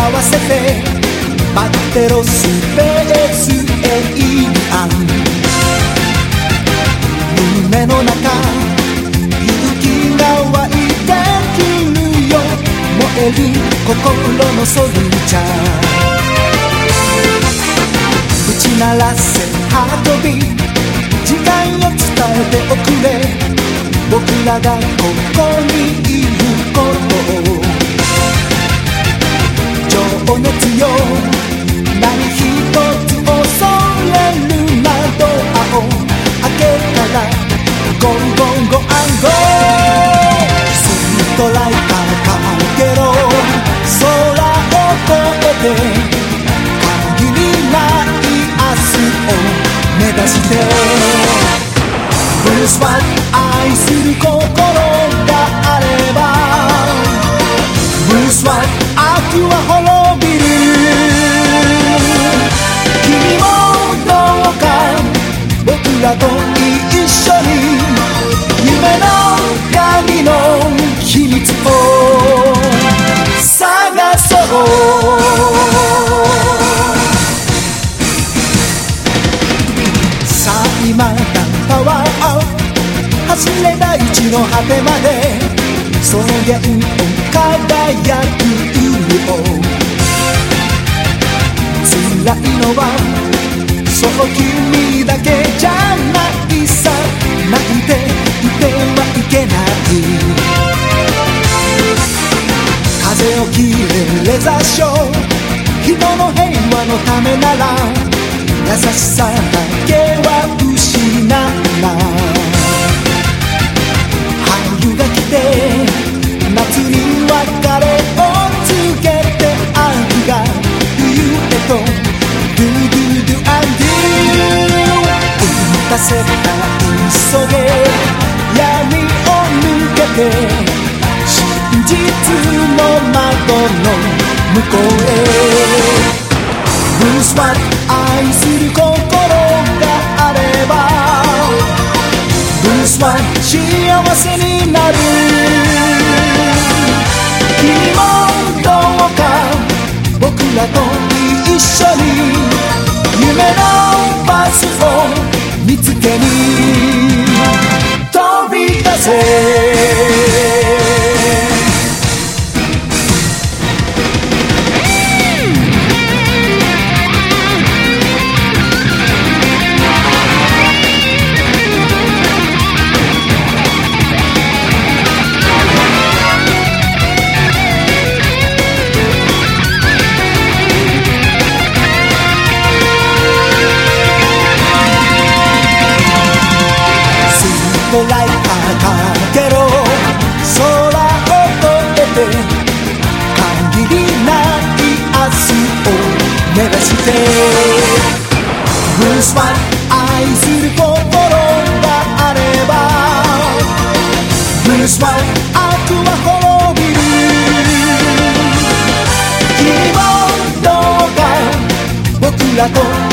わせて待ってろスペースエイリアン。夢の中勇気が湧いてくるよ。燃える心のソルジャー。打ち鳴らせハートビート、時間を伝えておくれ。僕らがここにいることを。情熱よ何一つ恐れるな。ドアを開けたらゴーゴーゴーアンゴー。ストライカーかけろ空を越えて、限りない明日を目指して。ブルースは愛する心があれば、ブルースは悪は滅びる。君もどうか僕らと一緒に夢の鍵の秘密を探そう。さあ今だパワーアップ、走れ大地の果てまで。その弦を輝く色。辛いのはそう君だけじゃないさ。泣いていてはいけない。風を切れレザーショー、人の平和のためなら優しさだけは失うな。春が来て夏に別れを告げて、秋が冬へとドゥドゥドゥアンドゥ。打たせた急げ闇を抜けて、真実の窓の向こうへ。ブルースは愛する心があれば、ブルースは幸せになる。君もどうか僕らと一緒に夢のバスを見つけに飛び出せ。ストライカーかけろ空を越えて、限りない明日を目指して。ブルースは愛する心があれば、ブルースは悪は滅びる。君もどうか僕らと